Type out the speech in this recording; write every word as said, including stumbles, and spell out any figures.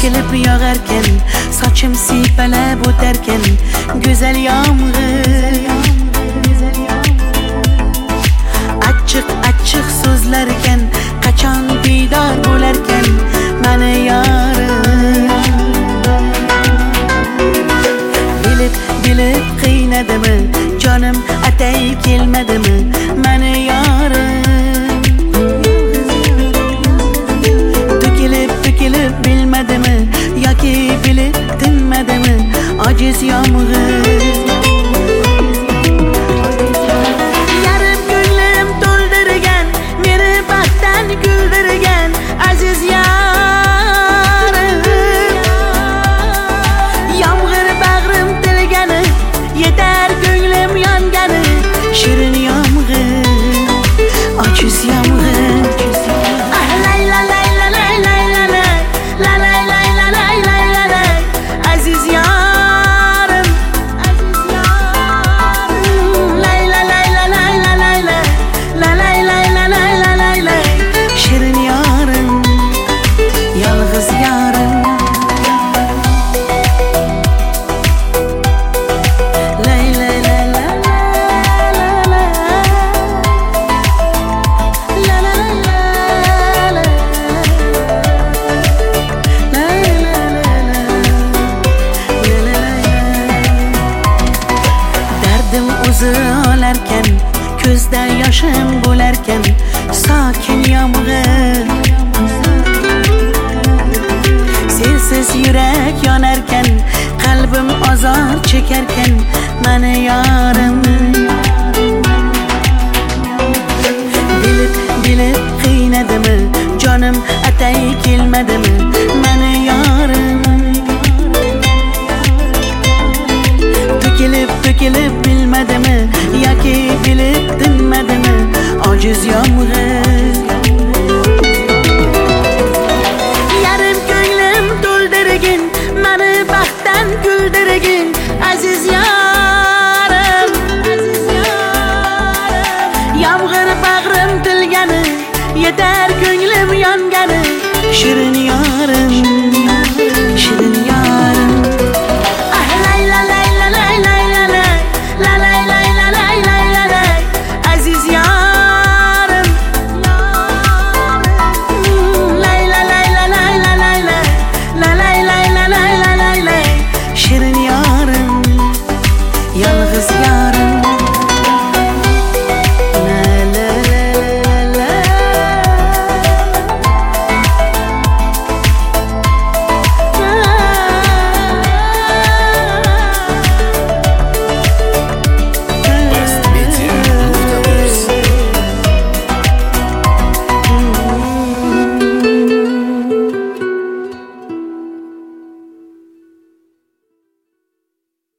To'kilib yog'arkan, sochim siypalab o'tarkan, go'zal yomg'ir. Achchiq achchiq so'zlarkan, qachon diydor bo'larkan mani yorim. Bilib bilib qiynadimi, jonim atay kelmadimi mani yorim. To'kilib to'kilib bilmadimi yoki bilib tinmadimi ojiz yomg'ir. Yarim ko'nglim to'ldirgan, meni baxtdan kuldirgan aziz yorim. Yomg'ir bag'rim tilgani, yetar ko'nglim yongani, shirin yomg'ir, ojiz yomg'ir. O'zi olarkan, ko'zda yoshim bo'larkan, sokin yomg'ir. Sensiz yurak yonarkan, qalbim azor chekarkan mani yorim. Bilib bilib qiynadimi, jonim atay kelmadimi mani yorim. To'kilib to'kilib bilmadimi yoki bilib tinmadimi ojiz yomg'ir. Yarim ko'nglim to'ldirgin, mani baxtdan kuldirgin aziz yorim. Yomg'ir bag'rim tilgani, yetar ko'nglim yongani, shirin yorim.